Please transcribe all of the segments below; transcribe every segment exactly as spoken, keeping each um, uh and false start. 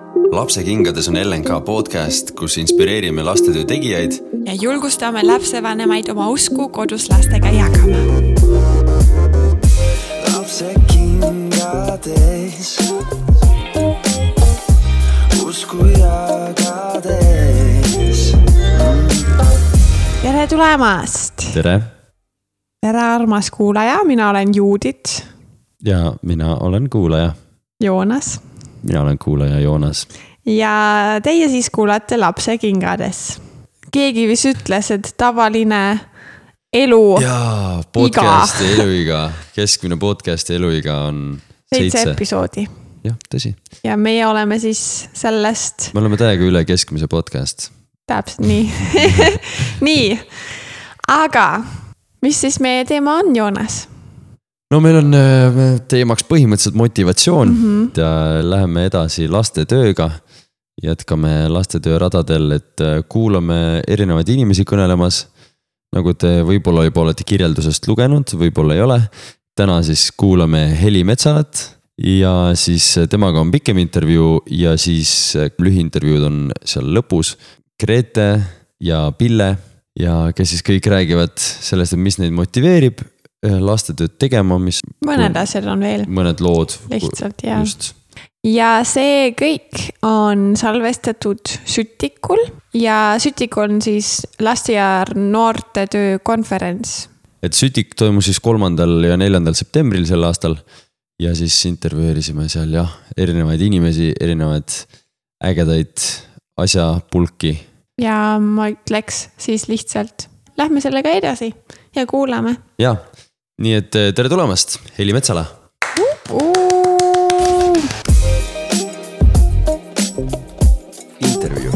Lapsekingades on L N K podcast, kus inspireerime lastetöö tegijaid ja julgustame lapsevanemaid oma usku kodus lastega jagama. Lapsekingades usku jagades. Tere tulemast! Tere! Tere armas kuulaja, mina olen Juudit. Ja mina olen kuulaja. Joonas. Mina olen kuulaja Joonas. Ja teie siis kuulate Lapsekingades. Keegi vis ütles, et tavaline elu Jaa, podcast iga. Eluiga, keskmine podcast eluiga on seitse. Seitse episoodi. Jah, tõsi. Ja meie oleme siis sellest... Me oleme täiega üle keskmise podcast. Täpselt, nii. Nii, aga mis siis meie teema on, Joonas? No meil on teemaks põhimõtteliselt motivatsioon mm-hmm. ja läheme edasi lastetööga. Jätkame lastetöö radadel, et kuulame erinevaid inimesi kõnelemas. Nagu te võib-olla juba olete kirjeldusest lugenud, võib-olla ei ole. Täna siis kuulame Heli Metsalat ja siis temaga on pikem intervjuu ja siis lühiintervjuud on seal lõpus. Grete ja Pille ja kes siis kõik räägivad sellest, et mis neid motiveerib lastetööd tegema, mis... Mõned asjad on veel. Mõned lood. Lihtsalt, jah. Just. Ja see kõik on salvestatud Sütikul ja Sütik on siis laste ja noorte töö konverents. Et Sütik toimus siis kolmandal ja neljandal septembril sel aastal ja siis intervjueerisime seal jah, erinevaid inimesi, erinevaid ägedaid asjapulki. Ja ma ütleks siis lihtsalt, lähme sellega edasi ja kuulame. Ja, nii et tere tulemast, Heli Metsala. Uh-uh. Intervjuu.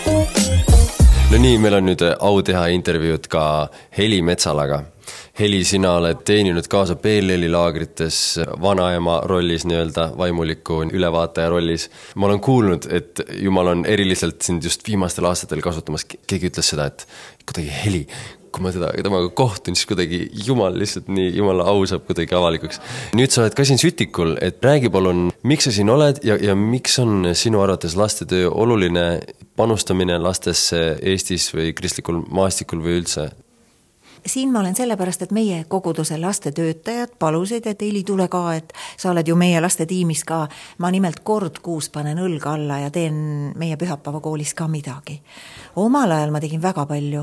No nii, meil on nüüd au teha intervjuud ka Heli Metsalaga. Heli, sina oled teeninud kaasa P L L-i laagrites vanaema rollis, nii-öelda vaimuliku ülevaataja rollis. Ma olen kuulnud, et Jumal on eriliselt sind just viimastel aastatel kasutamas. Keegi ütles seda, et kuidagi Heli, kui ma teda, temaga kohtun, siis kuidagi Jumal lihtsalt nii, Jumala au saab kuidagi avalikuks. Nüüd sa oled ka siin Sütikul, et räägi palun, miks sa siin oled ja, ja miks on sinu arvates lastetöö oluline panustamine lastesse Eestis või kristlikul maastikul või üldse? Siin ma olen sellepärast, et meie koguduse lastetöötajad palusid, et Heli tule ka, et sa oled ju meie lastetiimis ka. Ma nimelt kord kuus panen õlga alla ja teen meie pühapäeva koolis ka midagi. Omal ajal ma tegin väga palju.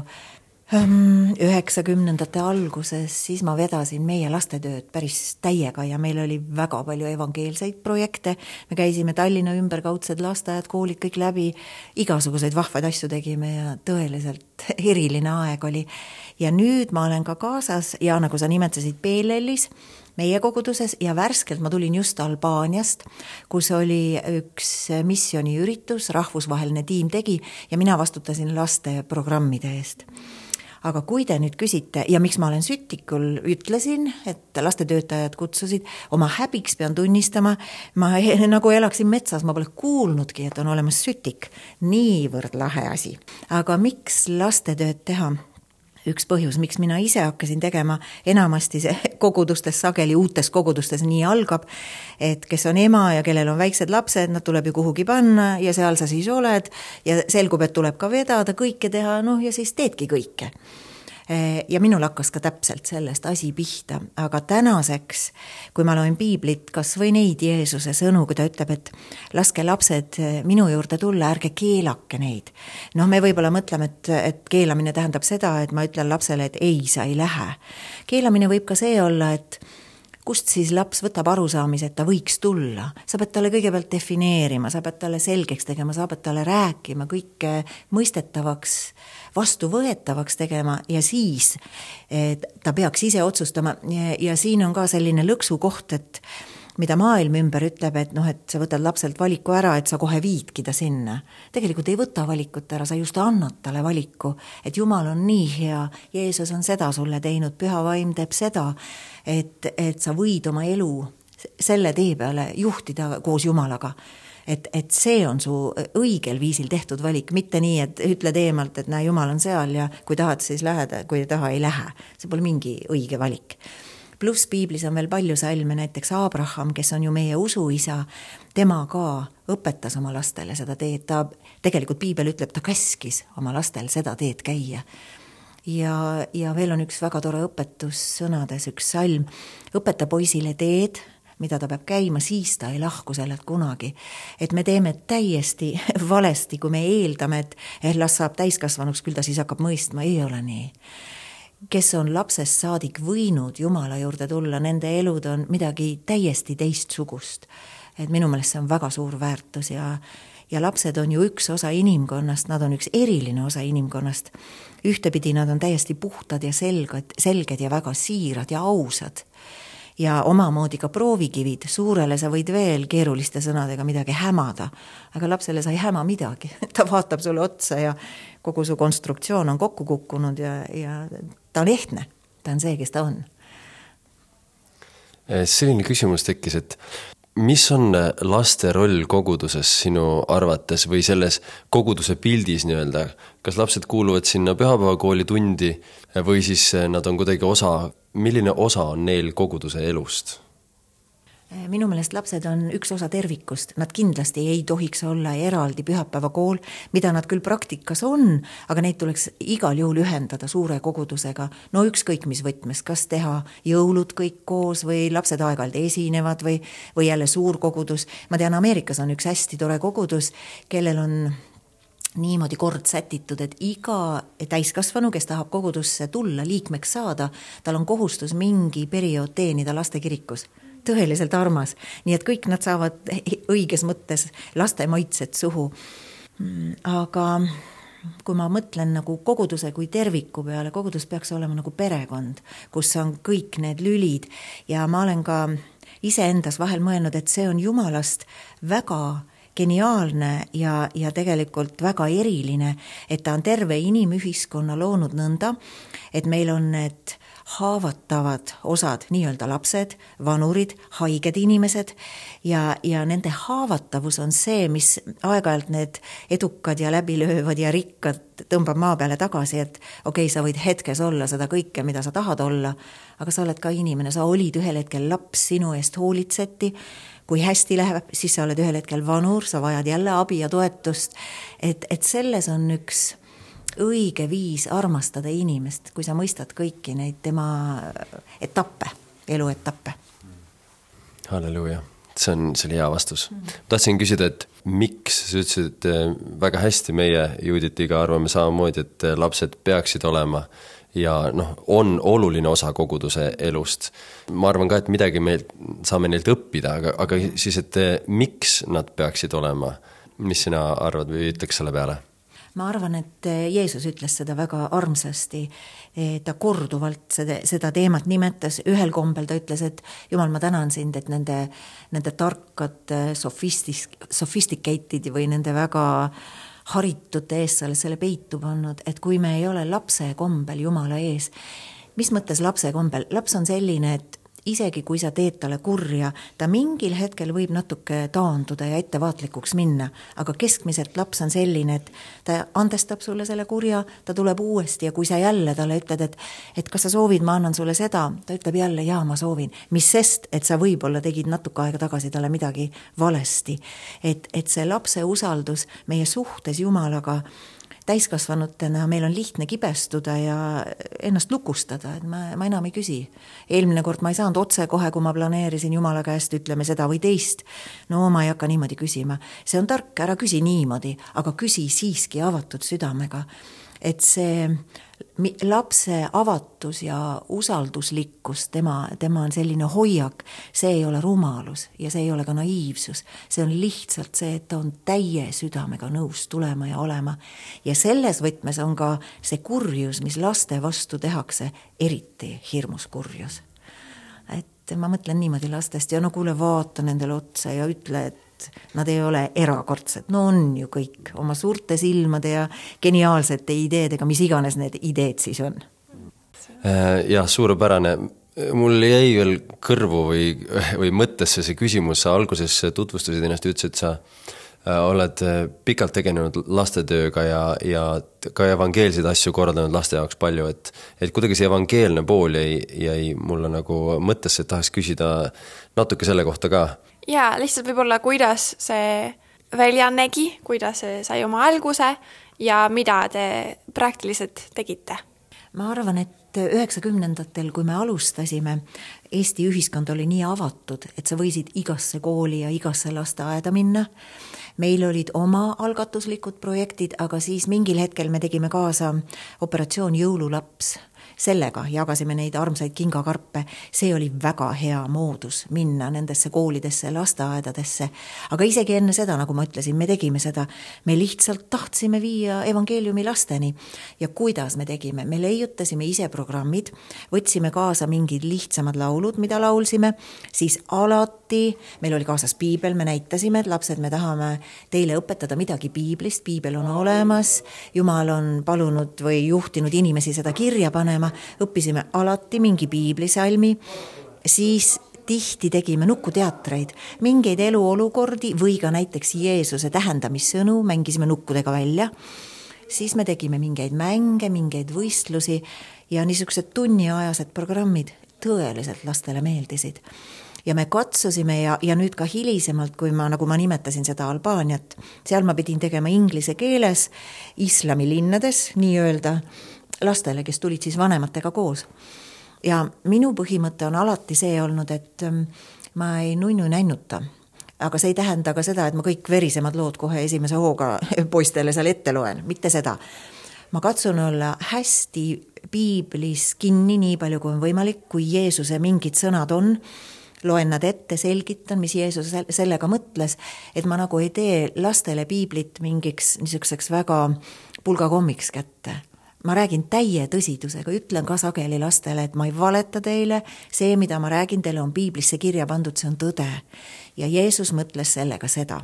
üheksakümnendate alguses, siis ma vedasin meie lastetööd päris täiega ja meil oli väga palju evangeelseid projekte. Me käisime Tallinna ümberkaudsed lasteajad, koolid kõik läbi, igasuguseid vahvaid asju tegime ja tõeliselt eriline aeg oli. Ja nüüd ma olen ka kaasas ja nagu sa nimetasid P L L-is, meie koguduses ja värskelt ma tulin just Albaaniast, kus oli üks missiooni üritus, rahvusvaheline tiim tegi ja mina vastutasin laste programmide eest. Aga kui te nüüd küsite, ja miks ma olen Sütikul, ütlesin, et lastetöötajad kutsusid, oma häbiks pean tunnistama, ma nagu elaksin metsas, ma pole kuulnudki, et on olemas Sütik. Niivõrd lahe asi. Aga miks lastetööd teha? Üks põhjus, miks mina ise hakkasin tegema, enamasti see kogudustes sageli, uutes kogudustes nii algab, et kes on ema ja kellel on väiksed lapsed, nad tuleb ju kuhugi panna ja seal sa siis oled ja selgub, et tuleb ka vedada, kõike teha, noh ja siis teedki kõike. Ja minul hakkas ka täpselt sellest asi pihta, aga tänaseks, kui ma loen piiblit, kas või neid Jeesuse sõnu, kui ta ütleb, et laske lapsed minu juurde tulla, ärge keelake neid. No me võib-olla mõtleme, et, et keelamine tähendab seda, et ma ütlen lapsele, et ei, sa ei lähe. Keelamine võib ka see olla, et kust siis laps võtab arusaamise, et ta võiks tulla. Sa pead talle kõigepealt defineerima, sa pead talle selgeks tegema, sa pead talle rääkima, kõike mõistetavaks, vastuvõetavaks tegema ja siis ta peaks ise otsustama. Ja, ja siin on ka selline lõksu koht, et mida maailm ümber ütleb, et, noh, et sa võtad lapselt valiku ära, et sa kohe viidki ta sinna. Tegelikult ei võta valikut ära, sa just annad talle valiku, et Jumal on nii hea, Jeesus on seda sulle teinud, püha vaim teeb seda, et, et sa võid oma elu selle tee peale juhtida koos Jumalaga. Et, et see on su õigel viisil tehtud valik, mitte nii, et ütled eemalt, et näe, Jumal on seal ja kui tahad, siis lähed, kui taha ei lähe. See pole mingi õige valik. pluss piiblis on veel palju salme, näiteks Abraham, kes on ju meie usuisa, tema ka õpetas oma lastele seda teed, ta tegelikult piibel ütleb, ta käskis oma lastel seda teed käia. Ja, ja veel on üks väga tore õpetus sõnades, üks salm, õpeta poisile teed, mida ta peab käima, siis ta ei lahku sellelt kunagi. Et me teeme täiesti valesti, kui me eeldame, et eh, las saab täiskasvanuks, küll ta siis hakkab mõistma, ei ole nii. Kes on lapsest saadik võinud Jumala juurde tulla, nende elud on midagi täiesti teistsugust. Et minu meelest see on väga suur väärtus ja, ja lapsed on ju üks osa inimkonnast, nad on üks eriline osa inimkonnast. Ühtepidi nad on täiesti puhtad ja selged, selged ja väga siirad ja ausad. Ja omamoodi ka proovikivid, suurele sa võid veel keeruliste sõnadega midagi hämada, aga lapsele sa ei häma midagi. Ta vaatab sulle otsa ja kogu su konstruktsioon on kokku kukkunud ja, ja ta on ehtne, ta on see, kes ta on. Selline küsimus tekkis, et mis on laste roll koguduses sinu arvates või selles koguduse pildis nii-öelda? Kas lapsed kuuluvad sinna pühapäevakooli tundi või siis nad on kuidagi osa, milline osa on neil koguduse elust? Minu meelest lapsed on üks osa tervikust, nad kindlasti ei tohiks olla eraldi pühapäevakool, mida nad küll praktikas on, aga neid tuleks igal juhul ühendada suure kogudusega. No ükskõik mis võtmes, kas teha jõulud kõik koos või lapsed aeg-ajalt esinevad või, või jälle suur kogudus. Ma tean, Ameerikas on üks hästi tore kogudus, kellel on niimoodi kord sätitud, et iga täiskasvanu, kes tahab kogudusse tulla, liikmeks saada, tal on kohustus mingi periood teenida lastekirikus. Tõeliselt armas, nii et kõik nad saavad õiges mõttes laste maitset suhu. Aga kui ma mõtlen nagu koguduse kui terviku peale, kogudus peaks olema nagu perekond, kus on kõik need lülid ja ma olen ka ise endas vahel mõelnud, et see on Jumalast väga geniaalne ja, ja tegelikult väga eriline, et ta on terve inimühiskonna loonud nõnda, et meil on need haavatavad osad, nii-öelda lapsed, vanurid, haiged inimesed ja, ja nende haavatavus on see, mis aeg-ajalt need edukad ja läbilöövad ja rikkad tõmbab maa peale tagasi, et okei, sa võid hetkes olla seda kõike, mida sa tahad olla, aga sa oled ka inimene, sa olid ühel hetkel laps, sinu eest hoolitseti, kui hästi läheb, siis sa oled ühel hetkel vanur, sa vajad jälle abi ja toetust, et, et selles on üks õige viis armastada inimest, kui sa mõistad kõiki neid tema etappe, eluetappe. Halleluuja, see on, see oli hea vastus. Tahtsin küsida, et miks sa ütlesid, et väga hästi meie Juditiga arvame samamoodi, et lapsed peaksid olema ja noh, on oluline osa koguduse elust. Ma arvan ka, et midagi meil saame neilt õppida, aga, aga siis, et miks nad peaksid olema? Mis sina arvad või ütleks selle peale? Ma arvan, et Jeesus ütles seda väga armsasti, ta korduvalt seda, seda teemat nimetas, ühel kombel ta ütles, et Jumal, ma tänan sind, et nende, nende tarkad sofistis, sophisticated või nende väga haritute ees sa oled selle peitu pannud, et kui me ei ole lapse kombel Jumala ees, mis mõttes lapse kombel? Laps on selline, et isegi kui sa teed talle kurja, ta mingil hetkel võib natuke taanduda ja ettevaatlikuks minna, aga keskmiselt laps on selline, et ta andestab sulle selle kurja, ta tuleb uuesti ja kui sa jälle talle ütled, et, et kas sa soovid, ma annan sulle seda, ta ütleb jälle, jaa, ma soovin. Mis sest, et sa võib-olla tegid natuke aega tagasi talle midagi valesti. Et, et see lapse usaldus meie suhtes Jumalaga täiskasvanutena meil on lihtne kibestuda ja ennast lukustada, et ma, ma enam ei küsi. Eelmine kord ma ei saanud otse kohe, kui ma planeerisin Jumala käest, ütleme seda või teist. No ma ei hakka niimoodi küsima. See on tark, ära küsi niimoodi, aga küsi siiski avatud südamega. Et see lapse avatus ja usalduslikkus, tema, tema on selline hoiak, see ei ole rumalus ja see ei ole ka naiivsus. See on lihtsalt see, et ta on täie südamega nõus tulema ja olema. Ja selles võtmes on ka see kurjus, mis laste vastu tehakse, eriti hirmus kurjus. Et ma mõtlen niimoodi lastest ja no kuule, vaata nendele otsa ja ütle, et nad ei ole erakordsed. No on ju kõik oma suurte silmade ja geniaalsete ideedega, mis iganes need ideed siis on. Jah, suurepärane. Mul jäi veel kõrvu või, või mõttesse see küsimus, sa alguses tutvustasid ennast, ütlesid, et sa oled pikalt tegenud lastetööga ja, ja ka evangeelseid asju korraldanud laste jaoks palju, et, et kuidagi see evangeelne pool jäi, jäi mulle nagu mõttesse, et tahaks küsida natuke selle kohta ka. Ja lihtsalt võib-olla, kuidas see välja nägi, kuidas see sai oma alguse ja mida te praktiliselt tegite? Ma arvan, et üheksakümnendatel, kui me alustasime, Eesti ühiskond oli nii avatud, et sa võisid igasse kooli ja igasse lasteaeda minna. Meil olid oma algatuslikud projektid, aga siis mingil hetkel me tegime kaasa operatsioon Jõululaps. Sellega jagasime neid armsaid kingakarpe. See oli väga hea moodus minna nendesse koolidesse, lasteaedadesse. Aga isegi enne seda, nagu ma ütlesin, me tegime seda. Me lihtsalt tahtsime viia evangeeliumi lasteni. Ja kuidas me tegime? Me leiutasime ise programmid, võtsime kaasa mingid lihtsamad laulud, mida laulsime, siis alati, meil oli kaasas piibel, me näitasime, et lapsed, me tahame teile õpetada midagi piiblist, piibel on olemas, Jumal on palunud või juhtinud inimesi seda kirja panema, õppisime alati mingi piiblisalmi, siis tihti tegime nukkuteatreid, mingeid eluolukordi või ka näiteks Jeesuse tähendamissõnu mängisime nukkudega välja, siis me tegime mingeid mänge, mingeid võistlusi ja niisugused tunniajased programmid tõeliselt lastele meeldisid. Ja me katsusime ja, ja nüüd ka hilisemalt, kui ma, nagu ma nimetasin seda Albaaniat, seal ma pidin tegema inglise keeles, islami linnades, nii öelda, lastele, kes tulid siis vanematega koos. Ja minu põhimõte on alati see olnud, et ma ei nunnu nännuta. Aga see ei tähenda ka seda, et ma kõik verisemad lood kohe esimese hooga poistele seal ette loen. Mitte seda. Ma katsun olla hästi piiblis kinni nii palju kui on võimalik, kui Jeesuse mingid sõnad on, loen nad ette, selgitan, mis Jeesus sellega mõtles, et ma nagu ei tee lastele piiblit mingiks niisuguseks väga pulgakommiks kätte. Ma räägin täie tõsidusega, ütlen ka sageli lastele, et ma ei valeta teile, see, mida ma räägin teile, on piiblisse kirja pandud, see on tõde. Ja Jeesus mõtles sellega seda.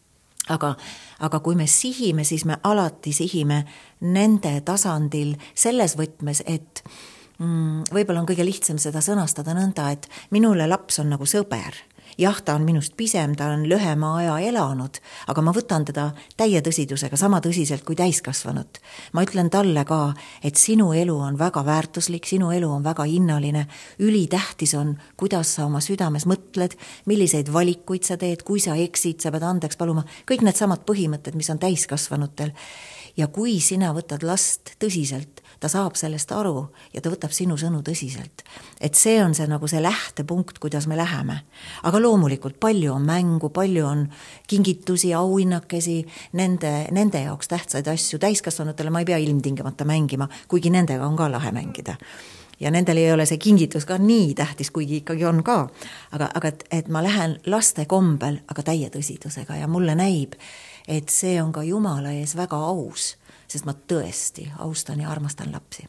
Aga, aga kui me sihime, siis me alati sihime nende tasandil selles võtmes, et mm, võib-olla on kõige lihtsam seda sõnastada nõnda, et minule laps on nagu sõber. Jah, ta on minust pisem, ta on lühema aja elanud, aga ma võtan teda täie tõsidusega, sama tõsiselt kui täiskasvanud. Ma ütlen talle ka, et sinu elu on väga väärtuslik, sinu elu on väga hinnaline, ülitähtis on, kuidas sa oma südames mõtled, milliseid valikuid sa teed, kui sa eksid, sa pead andeks paluma, kõik need samad põhimõtted, mis on täiskasvanutel. Ja kui sina võtad last tõsiselt, ta saab sellest aru ja ta võtab sinu sõnu tõsiselt. Et see on see, nagu see lähtepunkt, kuidas me läheme. Aga loomulikult palju on mängu, palju on kingitusi, auhinnakesi, nende, nende jaoks tähtsaid asju. Täiskasvanutele ma ei pea ilmtingimata mängima, kuigi nendega on ka lahe mängida. Ja nendel ei ole see kingitus ka nii tähtis, kuigi ikkagi on ka. Aga, aga et, et ma lähen laste kombel, aga täie tõsidusega ja mulle näib, et see on ka Jumala ees väga aus, sest ma tõesti austan ja armastan lapsi.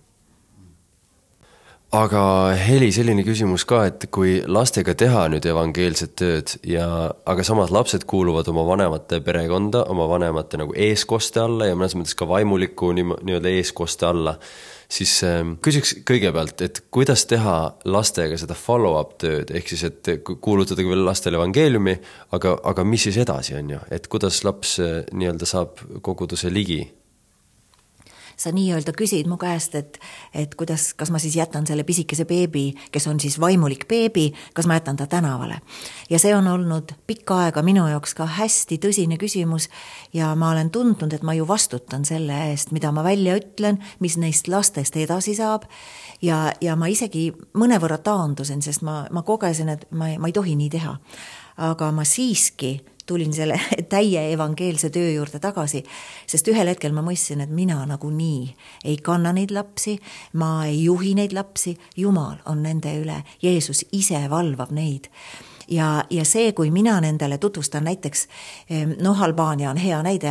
Aga Heli, selline küsimus ka, et kui lastega teha nüüd evangeelset tööd, ja, aga samas lapsed kuuluvad oma vanemate perekonda, oma vanemate nagu eeskoste alla ja mõnes mõttes ka vaimuliku nii-öelda eeskoste alla, siis küsiks kõigepealt, et kuidas teha lastega seda follow-up tööd, ehk siis, et kuulutada veel lastele evangeeliumi, aga, aga mis siis edasi on ju, et kuidas laps nii-öelda saab koguduse ligi? Sa nii-öelda küsid mu käest, et, et kuidas, kas ma siis jätan selle pisikese beebi, kes on siis vaimulik beebi, kas ma jätan ta tänavale. Ja see on olnud pikka aega minu jaoks ka hästi tõsine küsimus ja ma olen tundnud, et ma ju vastutan selle eest, mida ma välja ütlen, mis neist lastest edasi saab ja, ja ma isegi mõnevõrra taandusin, sest ma, ma kogesin, et ma, ma ei tohi nii teha. Aga ma siiski tulin selle täie evangeelse töö juurde tagasi, sest ühel hetkel ma mõistsin, et mina nagu nii ei kanna neid lapsi, ma ei juhi neid lapsi, Jumal on nende üle, Jeesus ise valvab neid. Ja, ja see, kui mina nendele tutvustan näiteks, noh, Albaania on hea näide,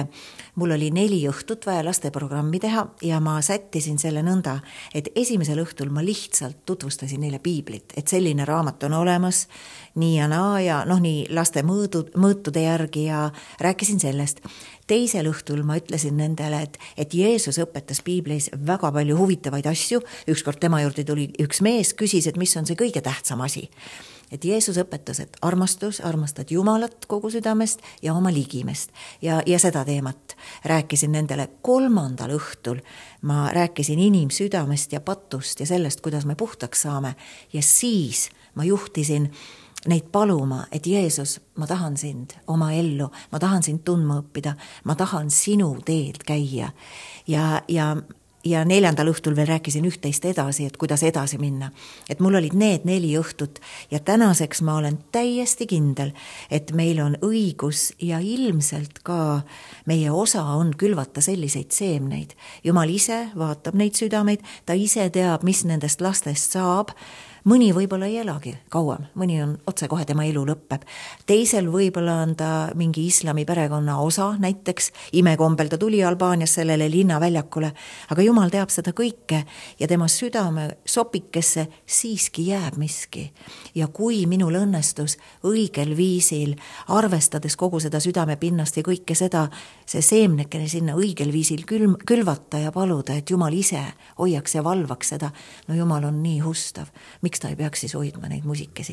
mul oli neli õhtut vaja lasteprogrammi teha ja ma sättisin selle nõnda, et esimesel õhtul ma lihtsalt tutvustasin neile piiblit, et selline raamat on olemas, nii ja naa ja noh, nii laste mõõdu, mõõtude järgi ja rääkisin sellest. Teisel õhtul ma ütlesin nendele, et, et Jeesus õpetas piiblis väga palju huvitavaid asju. Ükskord tema juurde tuli üks mees, küsis, et mis on see kõige tähtsam asi. Et Jeesus õpetas, et armastus, armastad Jumalat kogu südamest ja oma ligimest. Ja, ja seda teemat rääkisin nendele. Kolmandal õhtul ma rääkisin inimsüdamest ja patust ja sellest, kuidas me puhtaks saame. Ja siis ma juhtisin neid paluma, et Jeesus, ma tahan sind oma ellu, ma tahan sind tundma õppida, ma tahan sinu teed käia. Ja, ja, ja neljandal õhtul veel rääkisin üht-teist edasi, et kuidas edasi minna. Et mul olid need neli õhtut ja tänaseks ma olen täiesti kindel, et meil on õigus ja ilmselt ka meie osa on külvata selliseid seemneid. Jumal ise vaatab neid südameid, ta ise teab, mis nendest lastest saab. Mõni võib-olla ei elagi kauem, mõni on otse kohe tema elu lõppeb. Teisel võib-olla on ta mingi islami perekonna osa, näiteks imekombel ta tuli Albaanias sellele linnaväljakule, aga Jumal teab seda kõike ja tema südame sopikesse siiski jääb miski. Ja kui minul õnnestus õigel viisil, arvestades kogu seda südame pinnast ja kõike seda, see seemnekene sinna õigel viisil külm, külvata ja paluda, et Jumal ise hoiaks ja valvaks seda, no Jumal on nii hustav. Miks ta ei peaks siis hoidma neid musikesi?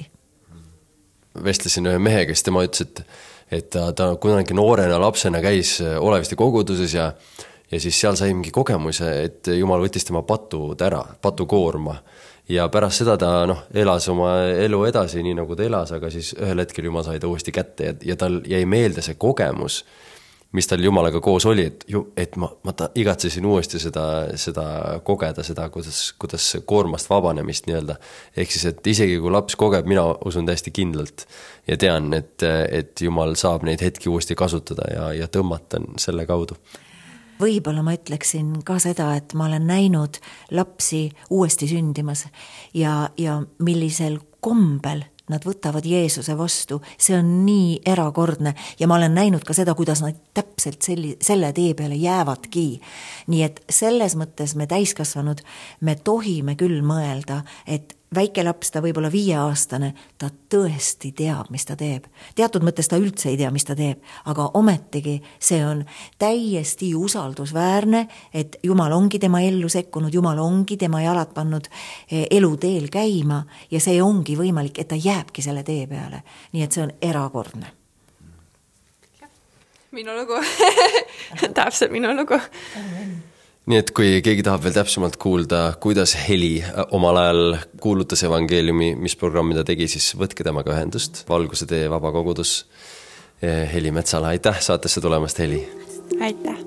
Vestlesin ühe mehe, kes tema ütles, et, et ta, ta kunagi noorena lapsena käis Olevisti koguduses ja, ja siis seal sai mingi kogemuse, et Jumal võttis tema patud ära, patukoorma. Ja pärast seda ta no, elas oma elu edasi, nii nagu ta elas, aga siis ühel hetkel Jumal sai ta uuesti kätte ja, ja tal jäi meelde see kogemus, mis tal Jumalaga koos oli, et, et ma, ma ta, igatsesin uuesti seda, seda kogeda, seda, kuidas, kuidas koormast vabanemist nii-öelda. Ehk siis, et isegi kui laps kogeb, mina usun täiesti kindlalt ja tean, et, et Jumal saab neid hetki uuesti kasutada ja, ja tõmmata selle kaudu. Võib-olla ma ütleksin ka seda, et ma olen näinud lapsi uuesti sündimas ja, ja millisel kombel nad võtavad Jeesuse vastu, see on nii erakordne ja ma olen näinud ka seda, kuidas nad täpselt selli, selle tee peale jäävadki. Nii et selles mõttes me täiskasvanud, me tohime küll mõelda, et väike laps, ta võib-olla viieaastane, ta tõesti teab, mis ta teeb. Teatud mõttes ta üldse ei tea, mis ta teeb, aga ometigi see on täiesti usaldusväärne, et Jumal ongi tema ellu sekkunud, Jumal ongi tema jalad pannud elu teel käima ja see ongi võimalik, et ta jääbki selle tee peale. Nii et see on erakordne. Minu lugu. Täpselt minu lugu. Nii et kui keegi tahab veel täpsemalt kuulda, kuidas Heli omal ajal kuulutas evangeeliumi, mis programmi ta tegi, siis võtke temaga ühendust. Valguse tee vaba kogudus. Heli Metsala, aitäh saatesse tulemast, Heli. Aitäh.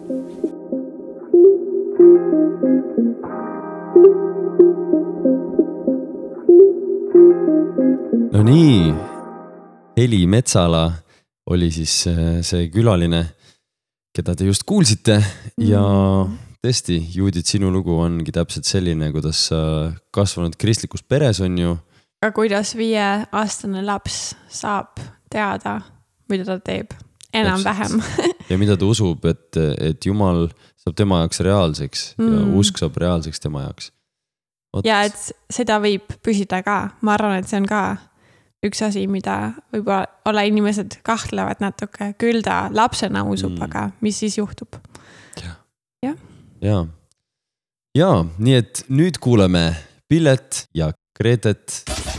No nii, Heli Metsala oli siis see külaline, keda te just kuulsite ja tõesti, Judith, sinu lugu ongi täpselt selline, kuidas sa kasvanud kristlikus peres on ju. Aga kuidas viieaastane laps saab teada, mida ta teeb enam vähem. Ja mida ta usub, et, et Jumal saab tema jaoks reaalseks mm. ja usk saab reaalseks tema jaoks. Ot. Ja et seda võib püsida ka. Ma arvan, et see on ka üks asi, mida võib olla inimesed kahtlevad natuke. Küll ta lapsena usub, mm. aga mis siis juhtub? Ja. Ja. Ja. ja, nii et nüüd kuuleme Pillet ja Gretet.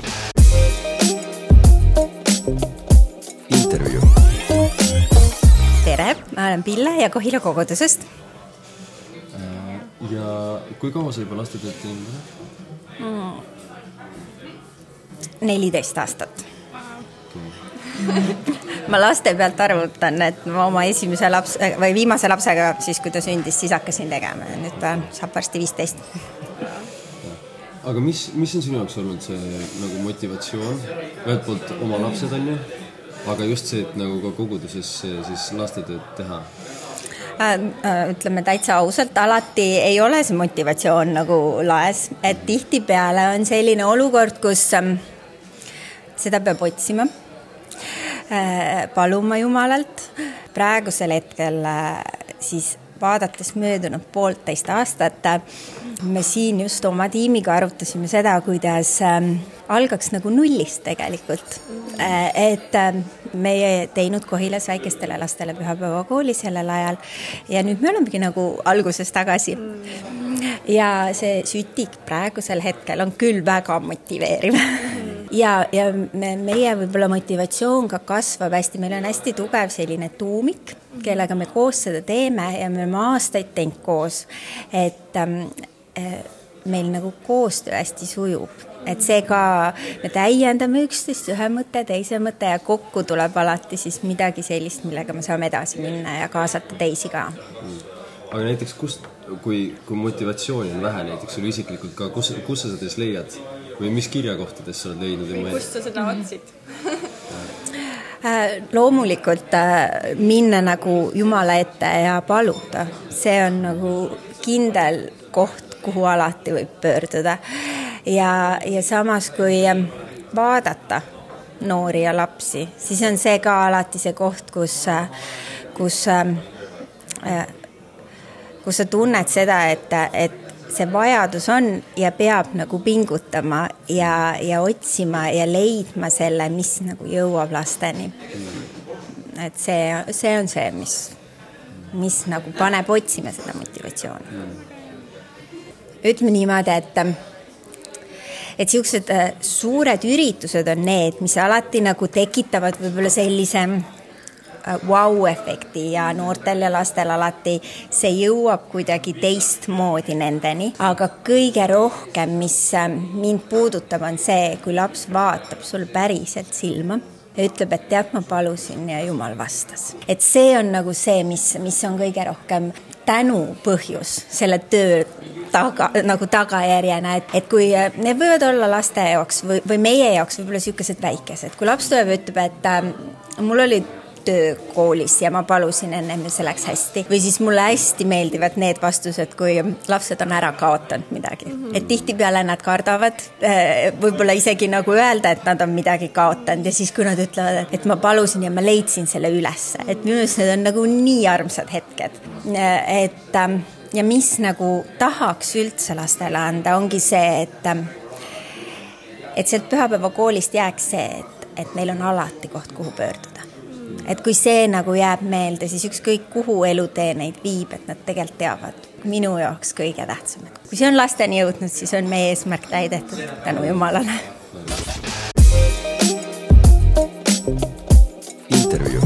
Intervju. Tere, ma olen Pille ja Kohila kogudusest. Ja kui kaua sa juba lastetööd teinud? Mm. neliteist aastat. Ma laste pealt arvutan, et ma oma esimese laps, või viimase lapsega, siis kui ta sündis, siis hakkasin tegema. Nüüd ta saab varsti viisteist. Aga mis, mis on sinu jaoks olnud see nagu motivatsioon? Ühelt poolt oma lapsed on ju, aga just see, et nagu ka koguduses siis lastetööd teha? Ütleme täitsa ausalt, alati ei ole see motivatsioon nagu laes, et tihti peale on selline olukord, kus seda peab otsima, paluma Jumalalt. Praegusel hetkel siis vaadates möödunud poolteist aastat, me siin just oma tiimiga arutasime seda, kuidas algaks nagu nullist tegelikult. Et meie teinud Kohilas väikestele lastele pühapäevakooli sellel ajal ja nüüd me olemegi nagu alguses tagasi. Ja see sütik praegusel hetkel on küll väga motiveeriv. Ja, ja me, meie võib-olla motivatsioon ka kasvab hästi, meil on hästi tugev selline tuumik, kellega me koos seda teeme ja me oleme aastaid teinud koos, et ähm, meil nagu koostöö hästi sujub, et see ka me täiendame üksteist ühe mõtte, teise mõtte ja kokku tuleb alati siis midagi sellist, millega me saame edasi minna ja kaasata teisi ka. Aga näiteks, kust, kui, kui motivatsiooni on vähe näiteks sul isiklikult ka, kus, kus sa seda leiad? Või mis kirjakohtades sa oled leidnud? Või kust sa seda otsid? Loomulikult minna nagu Jumala ette ja paluda. See on nagu kindel koht, kuhu alati võib pöörduda. Ja, ja samas, kui vaadata noori ja lapsi, siis on see ka alati see koht, kus, kus, kus sa tunned seda, et, et see vajadus on ja peab nagu pingutama ja, ja otsima ja leidma selle, mis nagu jõuab lasteni. Et see, see on see, mis, mis nagu paneb otsima seda motivatsiooni. Ütleme niimoodi, et, et siuksed suured üritused on need, mis alati nagu tekitavad võib-olla sellise wow-efekti ja noortel ja lastel alati see jõuab kuidagi teistmoodi nendeni, aga kõige rohkem, mis mind puudutab, on see, kui laps vaatab sul päriselt silma ja ütleb, et tead, ma palusin ja Jumal vastas. Et see on nagu see, mis, mis on kõige rohkem tänu põhjus selle töö taga, nagu tagajärjena, et, et kui need võivad olla laste jaoks või, või meie jaoks võib-olla siukesed väikesed, kui laps tuleb ja ütleb, et äh, mul oli töö koolis ja ma palusin ennem ja see läks hästi. Või siis mulle hästi meeldivad need vastused, kui lapsed on ära kaotanud midagi. Mm-hmm. Et tihtipeale nad kardavad võib-olla isegi nagu öelda, et nad on midagi kaotanud ja siis kui nad ütlevad, et ma palusin ja ma leidsin selle üles. Et minus need on nagu nii armsad hetked. Et, ja mis nagu tahaks üldse lastele anda, ongi see, et, et sealt pühapäeva koolist jääks see, et, et neil on alati koht, kuhu pöörduda. Et kui see nagu jääb meelde, siis ükskõik kuhu elutee neid viib, et nad tegelikult teavad minu jaoks kõige tähtsam. Kui see on lasteni jõudnud, siis on meie eesmärk täidetud tänu Jumalale. Intervjuu.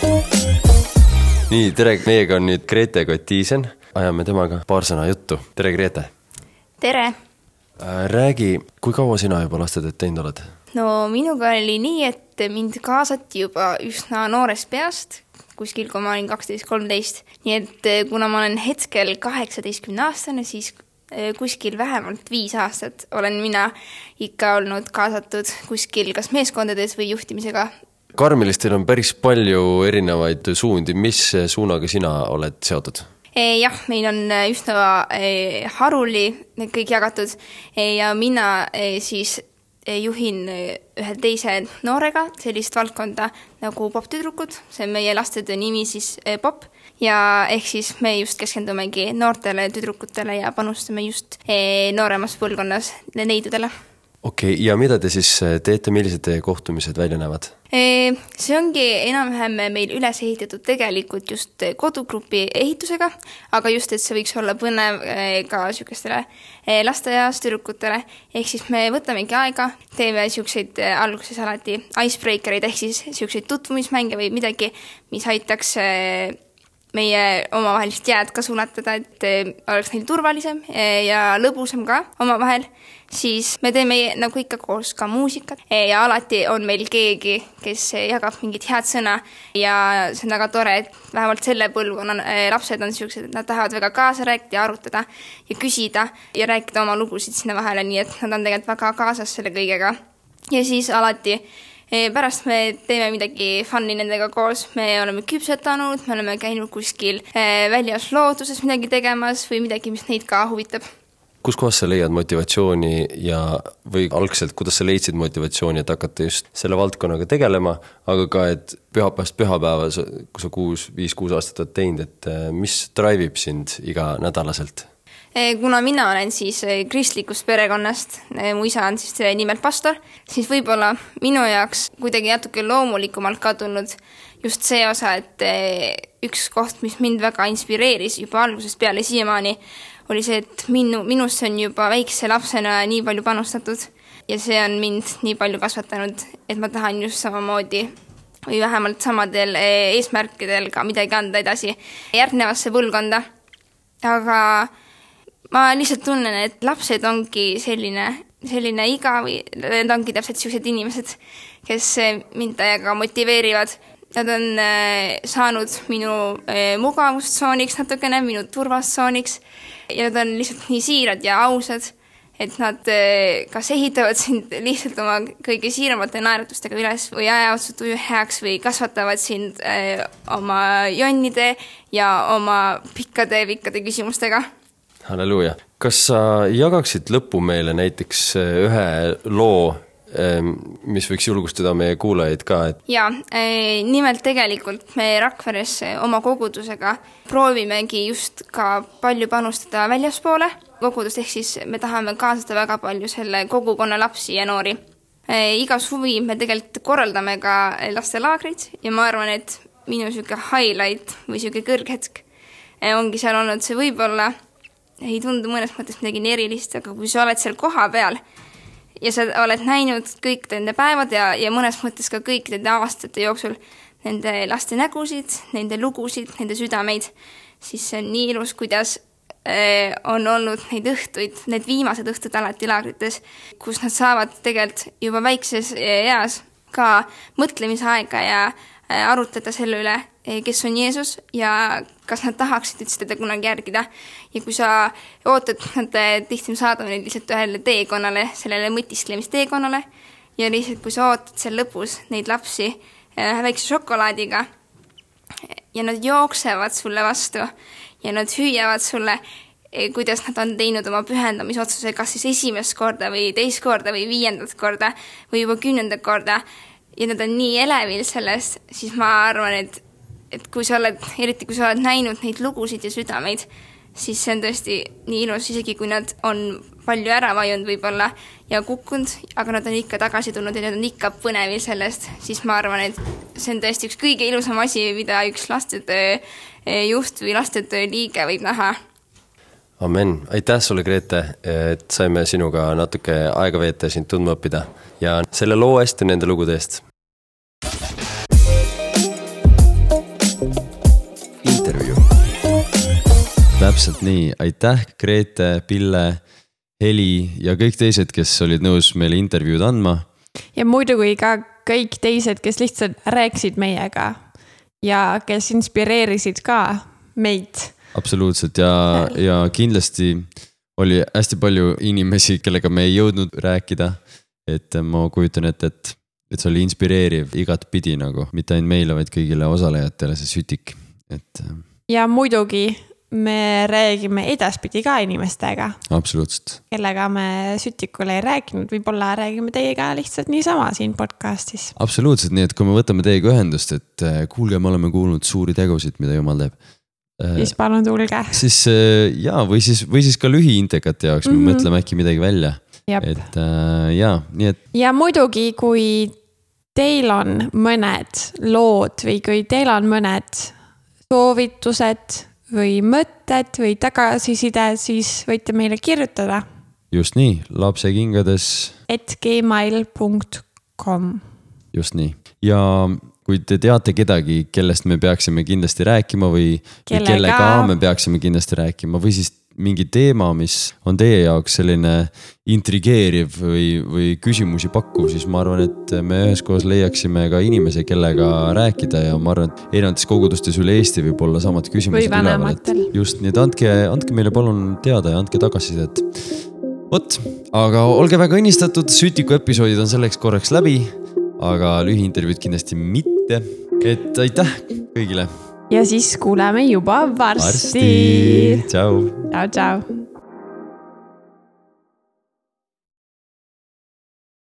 Nii, tere, meiega on nüüd Grete Kotiisen. Ajame temaga paar sõna juttu. Tere, Grete. Tere. Räägi, kui kaua sina juba lastetööd teinud oled? No minuga oli nii, et mind kaasati juba üsna noorest peast, kuskil kui ma olin kaksteist kolmteist. Nii et kuna ma olen hetkel kaheksateistkümne aastane, siis kuskil vähemalt viis aastat olen mina ikka olnud kaasatud kuskil kas meeskondades või juhtimisega. Karmelistel on päris palju erinevaid suundi. Mis suunaga sina oled seotud? Jah, meil on üsna haruli kõik jagatud ja mina siis juhin ühe teise noorega sellist valdkonda nagu pop-tüdrukud, see on meie lastetöö nimi siis pop ja ehk siis me just keskendumegi noortele tüdrukutele ja panustame just nooremas põlvkonnas neidudele. Okei, ja mida te siis teete, millised teie kohtumised välja näevad? See ongi enam-vähem meil üles ehitatud tegelikult just kodugrupi ehitusega, aga just, et see võiks olla põnev ka sükestele lasteaias tüdrukutele. Ehk siis me võtamegi aega, teeme siukseid alguses alati icebreakerid, ehk siis siukseid tutvumismänge või midagi, mis aitaks meie omavahelist jääd ka suunatada, et oleks neil turvalisem ja lõbusam ka omavahel. Siis me teeme nagu ikka koos ka muusikat ja alati on meil keegi, kes jagab mingit head sõna ja see on väga tore, et vähemalt selle põlvkonna lapsed on sellised, et nad tahavad väga kaasa rääkida ja arutada ja küsida ja rääkida oma lugusid sinna vahele, nii et nad on tegelikult väga kaasas selle kõigega. Ja siis alati pärast me teeme midagi funni nendega koos, me oleme küpsetanud, me oleme käinud kuskil väljas looduses midagi tegemas või midagi, mis neid ka huvitab. kus kohas sa leiad motivatsiooni ja või algselt, kuidas sa leidsid motivatsiooni, et hakata just selle valdkonnaga tegelema, aga ka, et pühapäevast pühapäeva, kui sa kuus, viis, kuus aastat oled teinud, et mis drive'ib sind iga nädalaselt? Kuna mina olen siis kristlikust perekonnast, mu isa on siis nimelt pastor, siis võib-olla minu jaoks kuidagi natuke loomulikumalt kadunud just see osa, et üks koht, mis mind väga inspireeris juba algusest peale siiamaani, oli see, et minu, minusse on juba väikse lapsena nii palju panustatud ja see on mind nii palju kasvatanud, et ma tahan just samamoodi või vähemalt samadel eesmärkidel ka midagi anda edasi järgnevasse põlvkonda. Aga ma lihtsalt tunnen, et lapsed ongi selline, selline iga või need ongi täpselt sellised inimesed, kes mind täiega motiveerivad. Nad on saanud minu mugavustsooniks natukene, minu turvastsooniks ja nad on lihtsalt nii siirad ja ausad, et nad kas ehitavad sind lihtsalt oma kõige siiramate naeratustega üles või ajaotsud tuju heaks või kasvatavad sind oma jonnide ja oma pikkade-pikkade küsimustega. Halleluuja. Kas sa jagaksid lõppu meile näiteks ühe loo, mis võiks julgustada meie kuulajaid ka? Et... Ja, nimelt tegelikult me Rakveres oma kogudusega proovimegi just ka palju panustada väljaspoole kogudust, ehk siis me tahame kaasata väga palju selle kogukonna lapsi ja noori. Iga suvi me tegelikult korraldame ka lastelaagrid ja ma arvan, et minu süke highlight või süke kõrghetk ongi seal olnud see võib-olla ei tundu mõnes mõttes midagi erilist, aga kui sa oled seal koha peal ja sa oled näinud kõik nende päevad ja, ja mõnes mõttes ka kõik nende aastate jooksul nende laste nägusid, nende lugusid, nende südameid, siis see on nii ilus, kuidas äh, on olnud neid õhtuid, need viimased õhtud alati laagrites, kus nad saavad tegelikult juba väikses eas ka mõtlemisaega ja äh, arutleda selle üle, kes on Jeesus ja kas nad tahaksid üldse teda kunagi järgida. Ja kui sa ootad, nad tihti saadame neid lihtsalt ühele teekonnale, sellele mõtisklemisteekonnale ja lihtsalt kui sa ootad seal lõpus neid lapsi väikse šokolaadiga ja nad jooksevad sulle vastu ja nad hüüavad sulle, kuidas nad on teinud oma pühendamisotsuse kas siis esimest korda või teist korda või viiendat korda või juba kümnendat korda ja nad on nii elevil sellest, siis ma arvan, et et kui sa oled, eriti kui sa oled näinud neid lugusid ja südameid, siis see on tõesti nii ilus, isegi kui nad on palju ära vajunud võib-olla ja kukkunud, aga nad on ikka tagasi tulnud ja nad on ikka põnevil sellest, siis ma arvan, et see on tõesti üks kõige ilusam asi, mida üks lastetöö juht või lastetöö liige võib näha. Amen. Aitäh sulle, Grete, et saime sinuga natuke aega veeta ja sind tundma õppida ja selle loo eest ja nende lugude eest. Täpselt nii, aitäh Grete, Pille, Heli ja kõik teised, kes olid nõus meile intervjuud andma. Ja muidugi ka kõik teised, kes lihtsalt rääksid meiega ja kes inspireerisid ka meid. Absoluutselt ja, ja kindlasti oli hästi palju inimesi, kellega me ei jõudnud rääkida, et ma kujutan ette, et, et see oli inspireeriv igat pidi nagu, mitte ainult meile, vaid kõigile osalejatele see sütik. Et... Ja muidugi me räägime edaspidi ka inimestega. Absoluutselt. Kellega me sütikule ei rääkinud, võib-olla räägime teiega lihtsalt niisama siin podcastis. Absoluutselt, nii et kui me võtame teiega ühendust, et kuulge, me oleme kuulnud suuri tegusid, mida Jumal teeb. Siis palun tulge. Siis jaa, või siis, või siis ka lühiintekate jaoks, me mm-hmm. mõtleme äkki midagi välja. Jab. Et jaa, nii et... Ja muidugi, kui teil on mõned lood või kui teil on mõned soovitused või mõtted või tagasiside, siis võite meile kirjutada. Just nii, lapsekingades et gmail punkt com. Just nii. Ja kui te teate kedagi, kellest me peaksime kindlasti rääkima või, või kellega me peaksime kindlasti rääkima või siis mingi teema, mis on teie jaoks selline intrigeeriv või, või küsimusi pakkuv, siis ma arvan, et me üheskoos leiaksime ka inimese, kellega rääkida ja ma arvan, et erinevates kogudustes üle Eesti võib olla samad küsimused. Või vanematel. Just, nii et andke, andke meile palun teada ja andke tagasisidet. Vot, aga olge väga õnnistatud, sütiku episoodid on selleks korraks läbi, aga lühiintervjuud kindlasti mitte. Et aitäh kõigile! Ja siis kuuleme juba varsti. Varsti. Ciao. Ciao, ciao.